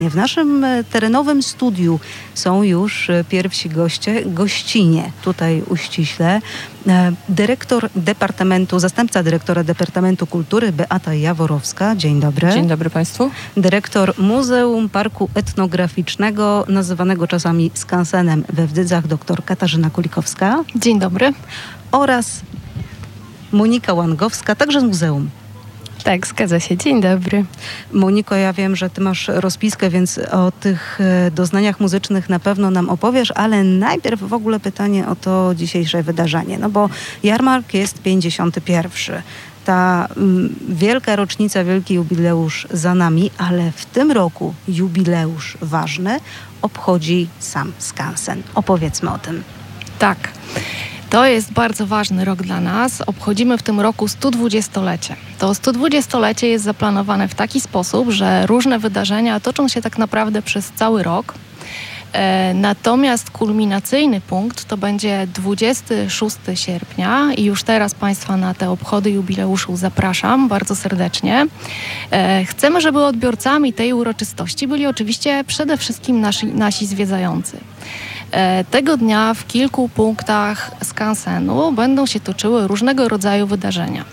W naszym terenowym studiu są już pierwsi gościnie, tutaj uściśle. Zastępca dyrektora Departamentu Kultury Beata Jaworowska. Dzień dobry. Dzień dobry Państwu. Dyrektor Muzeum Parku Etnograficznego, nazywanego czasami skansenem we Wdzydzach, dr Katarzyna Kulikowska. Dzień dobry. Oraz Monika Łangowska, także z muzeum. Tak, zgadza się. Dzień dobry. Moniko, ja wiem, że ty masz rozpiskę, więc o tych doznaniach muzycznych na pewno nam opowiesz, ale najpierw w ogóle pytanie o to dzisiejsze wydarzenie. No bo jarmark jest 51. Ta wielka rocznica, wielki jubileusz za nami, ale w tym roku jubileusz ważny obchodzi sam skansen. Opowiedzmy o tym. Tak. To jest bardzo ważny rok dla nas. Obchodzimy w tym roku 120-lecie. To 120-lecie jest zaplanowane w taki sposób, że różne wydarzenia toczą się tak naprawdę przez cały rok. Natomiast kulminacyjny punkt to będzie 26 sierpnia i już teraz Państwa na te obchody jubileuszu zapraszam bardzo serdecznie. Chcemy, żeby odbiorcami tej uroczystości byli oczywiście przede wszystkim nasi zwiedzający. Tego dnia w kilku punktach skansenu będą się toczyły różnego rodzaju wydarzenia.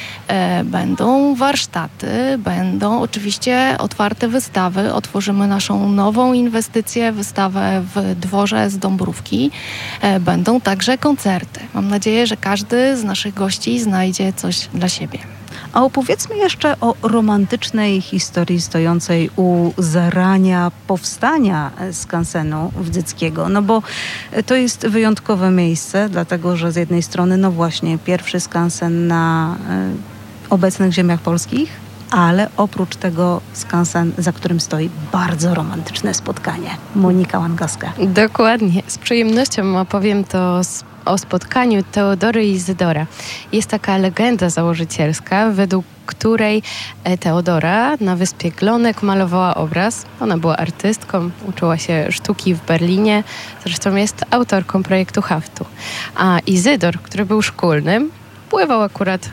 Będą warsztaty, będą oczywiście otwarte wystawy. Otworzymy naszą nową inwestycję, wystawę w dworze z Dąbrówki. Będą także koncerty. Mam nadzieję, że każdy z naszych gości znajdzie coś dla siebie. A opowiedzmy jeszcze o romantycznej historii stojącej u zarania powstania skansenu wdzyckiego. No bo to jest wyjątkowe miejsce, dlatego że z jednej strony, no właśnie, pierwszy skansen na obecnych ziemiach polskich, ale oprócz tego skansen, za którym stoi bardzo romantyczne spotkanie. Monika Łangowska. Dokładnie. Z przyjemnością opowiem o spotkaniu Teodory i Izydora. Jest taka legenda założycielska, według której Teodora na wyspie Glonek malowała obraz. Ona była artystką, uczyła się sztuki w Berlinie, zresztą jest autorką projektu haftu. A Izydor, który był szkolnym, pływał akurat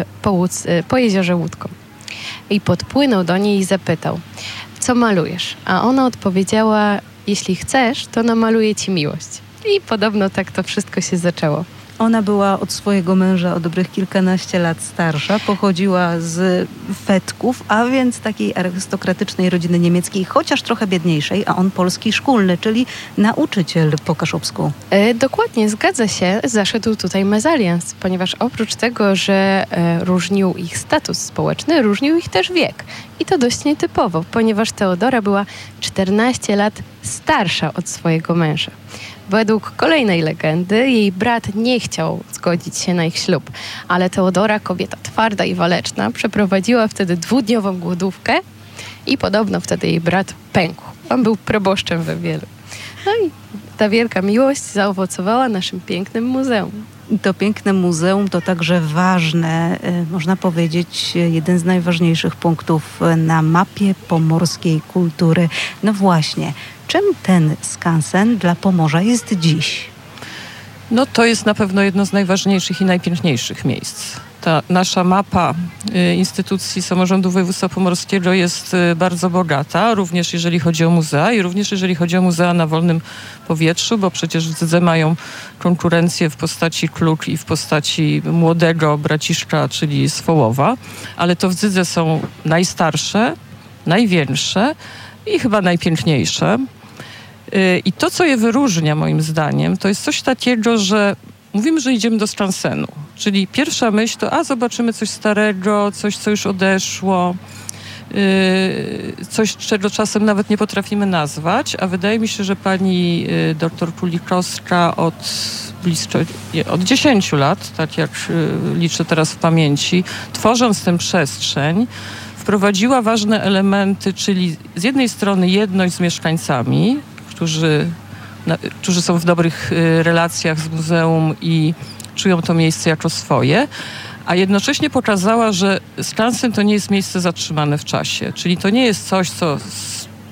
po jeziorze łódką. I podpłynął do niej i zapytał, co malujesz? A ona odpowiedziała, jeśli chcesz, to namaluję ci miłość. I podobno tak to wszystko się zaczęło. Ona była od swojego męża o dobrych kilkanaście lat starsza, pochodziła z Fetków, a więc takiej arystokratycznej rodziny niemieckiej, chociaż trochę biedniejszej, a on polski szkolny, czyli nauczyciel po kaszubsku. Dokładnie, zgadza się. Zaszedł tutaj mezalians, ponieważ oprócz tego, że różnił ich status społeczny, różnił ich też wiek. I to dość nietypowo, ponieważ Teodora była 14 lat starsza od swojego męża. Według kolejnej legendy jej brat nie chciał zgodzić się na ich ślub, ale Teodora, kobieta twarda i waleczna, przeprowadziła wtedy 2-dniową głodówkę i podobno wtedy jej brat pękł. On był proboszczem we Wielu. No i ta wielka miłość zaowocowała naszym pięknym muzeum. To piękne muzeum to także ważne, można powiedzieć, jeden z najważniejszych punktów na mapie pomorskiej kultury. No właśnie, czym ten skansen dla Pomorza jest dziś? No to jest na pewno jedno z najważniejszych i najpiękniejszych miejsc. Ta nasza mapa instytucji samorządu województwa pomorskiego jest bardzo bogata, również jeżeli chodzi o muzea i również jeżeli chodzi o muzea na wolnym powietrzu, bo przecież Wdzydze mają konkurencję w postaci Kluk i w postaci młodego Braciszka, czyli Swołowa, ale to Wdzydze są najstarsze, największe i chyba najpiękniejsze. I to, co je wyróżnia moim zdaniem, to jest coś takiego, że mówimy, że idziemy do skansenu. Czyli pierwsza myśl to, zobaczymy coś starego, coś, co już odeszło, coś, czego czasem nawet nie potrafimy nazwać, a wydaje mi się, że pani doktor Kulikowska od 10 lat, tak jak liczę teraz w pamięci, tworząc tę przestrzeń, wprowadziła ważne elementy, czyli z jednej strony jedność z mieszkańcami, którzy są w dobrych relacjach z muzeum i czują to miejsce jako swoje, a jednocześnie pokazała, że skansen to nie jest miejsce zatrzymane w czasie. Czyli to nie jest coś, co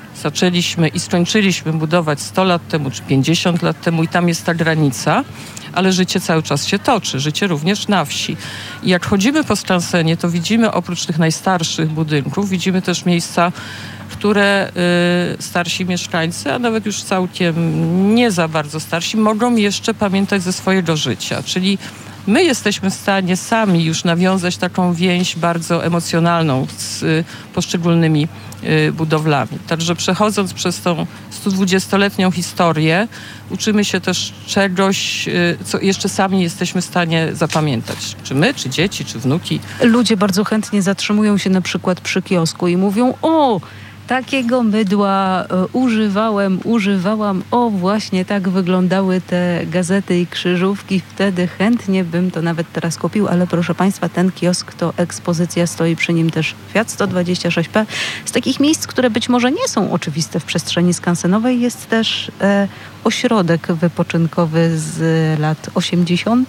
zaczęliśmy i skończyliśmy budować 100 lat temu czy 50 lat temu i tam jest ta granica, ale życie cały czas się toczy, życie również na wsi. I jak chodzimy po skansenie, to widzimy oprócz tych najstarszych budynków, widzimy też miejsca, które starsi mieszkańcy, a nawet już całkiem nie za bardzo starsi, mogą jeszcze pamiętać ze swojego życia. Czyli my jesteśmy w stanie sami już nawiązać taką więź bardzo emocjonalną z poszczególnymi budowlami. Także przechodząc przez tą 120-letnią historię, uczymy się też czegoś, co jeszcze sami jesteśmy w stanie zapamiętać. Czy my, czy dzieci, czy wnuki. Ludzie bardzo chętnie zatrzymują się na przykład przy kiosku i mówią: o, takiego mydła używałam, o właśnie tak wyglądały te gazety i krzyżówki, wtedy chętnie bym to nawet teraz kupił, ale proszę Państwa, ten kiosk to ekspozycja, stoi przy nim też Fiat 126P. Z takich miejsc, które być może nie są oczywiste w przestrzeni skansenowej, jest też ośrodek wypoczynkowy z lat 80.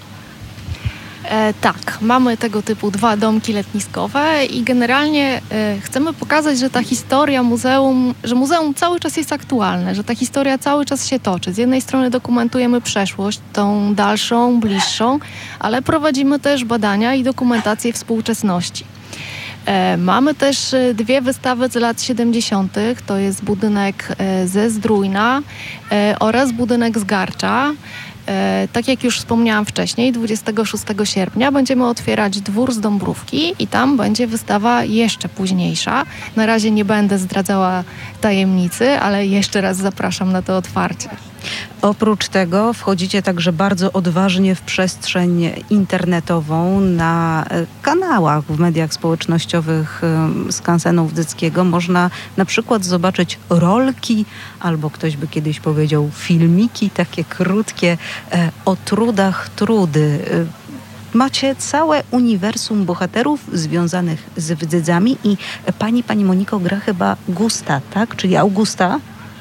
Tak, mamy tego typu 2 domki letniskowe i generalnie chcemy pokazać, że ta historia muzeum cały czas jest aktualne, że ta historia cały czas się toczy. Z jednej strony dokumentujemy przeszłość, tą dalszą, bliższą, ale prowadzimy też badania i dokumentację współczesności. Mamy też 2 wystawy z lat 70. To jest budynek ze Zdrójna oraz budynek z Garcza. Tak jak już wspomniałam wcześniej, 26 sierpnia będziemy otwierać dwór z Dąbrówki i tam będzie wystawa jeszcze późniejsza. Na razie nie będę zdradzała tajemnicy, ale jeszcze raz zapraszam na to otwarcie. Oprócz tego wchodzicie także bardzo odważnie w przestrzeń internetową. Na kanałach w mediach społecznościowych skansenu wdzickiego można na przykład zobaczyć rolki, albo ktoś by kiedyś powiedział filmiki, takie krótkie o trudach trudy. Macie całe uniwersum bohaterów związanych z Wdzydzami i pani Moniko gra chyba Gusta, tak? Czyli Augusta?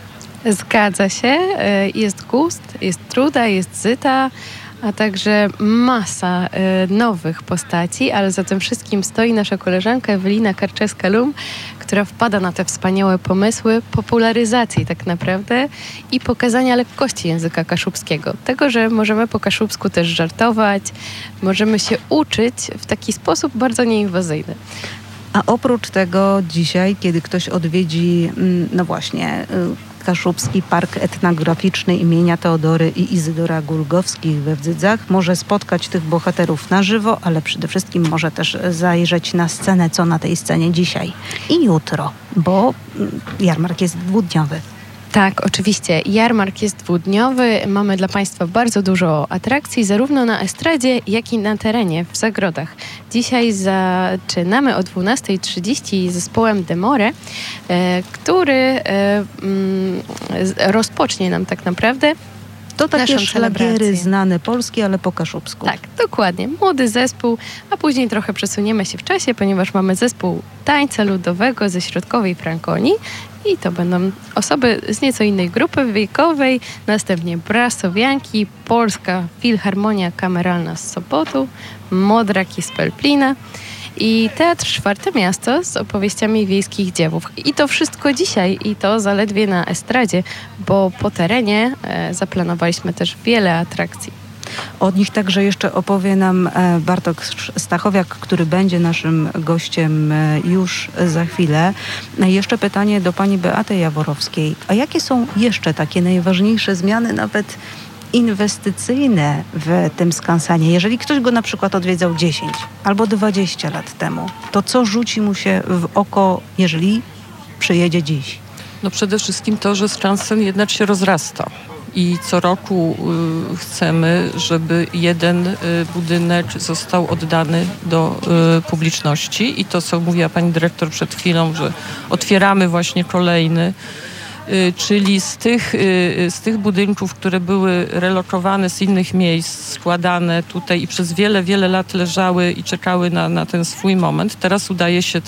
Zgadza się. Jest Gust, jest Truda, jest Zyta, a także masa nowych postaci, ale za tym wszystkim stoi nasza koleżanka Ewelina Karczewska-Lum, która wpada na te wspaniałe pomysły popularyzacji tak naprawdę i pokazania lekkości języka kaszubskiego. Tego, że możemy po kaszubsku też żartować, możemy się uczyć w taki sposób bardzo nieinwazyjny. A oprócz tego dzisiaj, kiedy ktoś odwiedzi, no właśnie, Kaszubski Park Etnograficzny imienia Teodory i Izydora Gulgowskich we Wdzydzach, może spotkać tych bohaterów na żywo, ale przede wszystkim może też zajrzeć na scenę, co na tej scenie dzisiaj i jutro, bo jarmark jest 2-dniowy. Tak, oczywiście. Jarmark jest 2-dniowy. Mamy dla Państwa bardzo dużo atrakcji, zarówno na estradzie, jak i na terenie, w zagrodach. Dzisiaj zaczynamy o 12:30 zespołem Demore, który rozpocznie nam tak naprawdę To takie naszą szlagiery celebrację. znane polskie, ale po kaszubsku. Tak, dokładnie. Młody zespół, a później trochę przesuniemy się w czasie, ponieważ mamy zespół tańca ludowego ze środkowej Frankonii i to będą osoby z nieco innej grupy wiekowej, następnie Brasowianki, Polska Filharmonia Kameralna z Sopotu, Modraki z Pelplina i Teatr Czwarte Miasto z opowieściami wiejskich dziewów. I to wszystko dzisiaj i to zaledwie na estradzie, bo po terenie zaplanowaliśmy też wiele atrakcji. Od nich także jeszcze opowie nam Bartosz Stachowiak, który będzie naszym gościem już za chwilę. Jeszcze pytanie do pani Beaty Jaworowskiej. A jakie są jeszcze takie najważniejsze zmiany, nawet inwestycyjne w tym skansenie? Jeżeli ktoś go na przykład odwiedzał 10 albo 20 lat temu, to co rzuci mu się w oko, jeżeli przyjedzie dziś? No przede wszystkim to, że skansen jednak się rozrasta. I co roku chcemy, żeby jeden budynek został oddany do publiczności. I to, co mówiła pani dyrektor przed chwilą, że otwieramy właśnie kolejny. Czyli z tych budynków, które były relokowane z innych miejsc, składane tutaj i przez wiele, wiele lat leżały i czekały na ten swój moment, teraz udaje się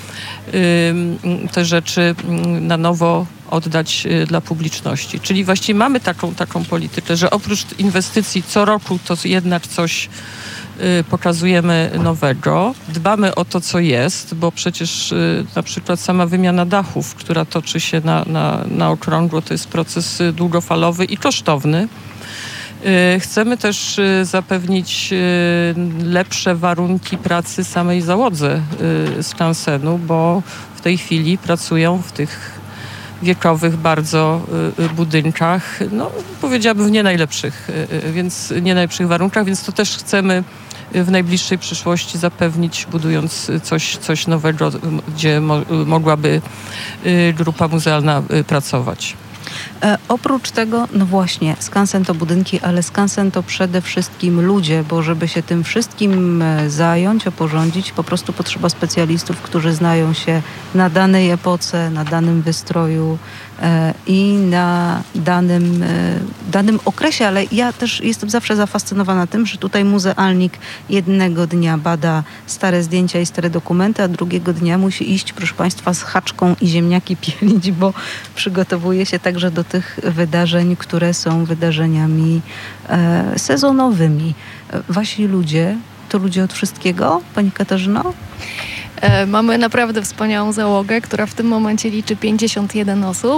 te rzeczy na nowo oddać dla publiczności. Czyli właściwie mamy taką politykę, że oprócz inwestycji co roku to jednak coś pokazujemy nowego. Dbamy o to, co jest, bo przecież na przykład sama wymiana dachów, która toczy się na okrągło, to jest proces długofalowy i kosztowny. Chcemy też zapewnić lepsze warunki pracy samej załodze skansenu, bo w tej chwili pracują w tych wiekowych bardzo budynkach, no powiedziałabym w nie najlepszych warunkach, więc to też chcemy w najbliższej przyszłości zapewnić, budując coś nowego, gdzie mogłaby grupa muzealna pracować. Oprócz tego, no właśnie, skansen to budynki, ale skansen to przede wszystkim ludzie, bo żeby się tym wszystkim zająć, oporządzić, po prostu potrzeba specjalistów, którzy znają się na danej epoce, na danym wystroju i na danym okresie, ale ja też jestem zawsze zafascynowana tym, że tutaj muzealnik jednego dnia bada stare zdjęcia i stare dokumenty, a drugiego dnia musi iść, proszę Państwa, z haczką i ziemniaki pielić, bo przygotowuje się także do tych wydarzeń, które są wydarzeniami sezonowymi. Wasi ludzie to ludzie od wszystkiego, Pani Katarzyno? Mamy naprawdę wspaniałą załogę, która w tym momencie liczy 51 osób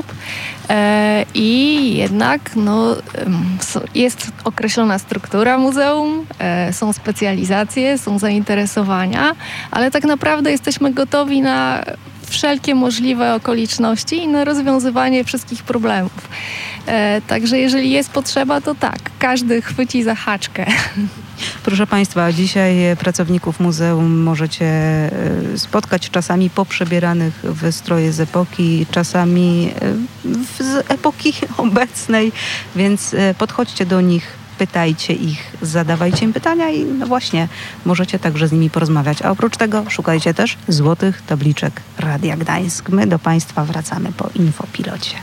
i jednak jest określona struktura muzeum, są specjalizacje, są zainteresowania, ale tak naprawdę jesteśmy gotowi na wszelkie możliwe okoliczności i na rozwiązywanie wszystkich problemów. Także jeżeli jest potrzeba, to tak, każdy chwyci za haczkę. Proszę Państwa, dzisiaj pracowników muzeum możecie spotkać czasami poprzebieranych w stroje z epoki, czasami z epoki obecnej, więc podchodźcie do nich, pytajcie ich, zadawajcie im pytania i no właśnie, możecie także z nimi porozmawiać. A oprócz tego szukajcie też złotych tabliczek Radia Gdańsk. My do Państwa wracamy po infopilocie.